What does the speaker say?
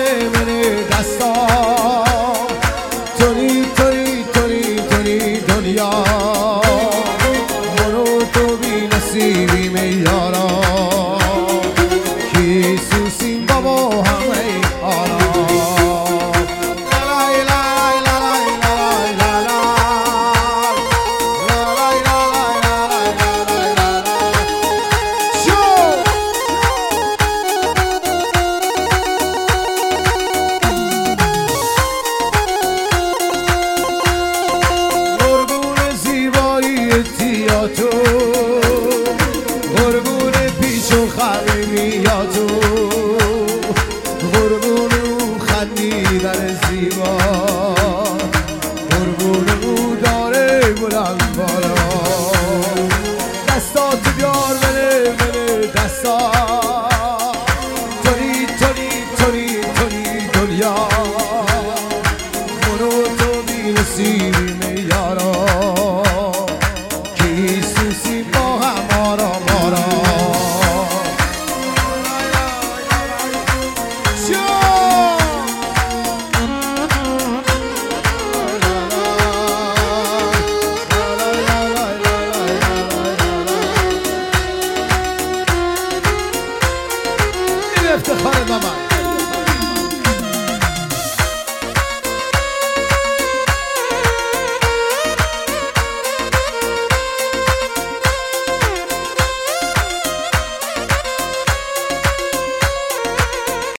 بله بله دستا توری توری توری توری دنیا منو تو بی نصیبیم یارا کی سوسیم بابا همه آرا تو قربون پیچ و خمیاتو قربون او خندیدن زیبا قربون او داره بلند بالا دستاتو بیار بله بله دستا توری توری توری توری دنیا